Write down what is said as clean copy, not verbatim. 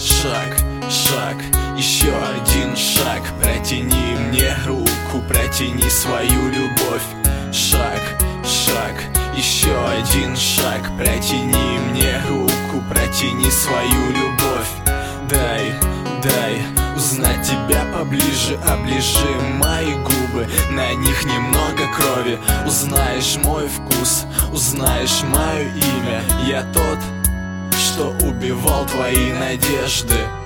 Шаг, шаг, еще один шаг. Протяни мне руку, протяни свою любовь. Шаг, шаг, еще один шаг. Протяни мне руку, протяни свою любовь. Дай, дай узнать тебя поближе, оближи мои губы, на них немного крови. Узнаешь мой вкус, узнаешь мое имя. Я тот, что убивал твои надежды.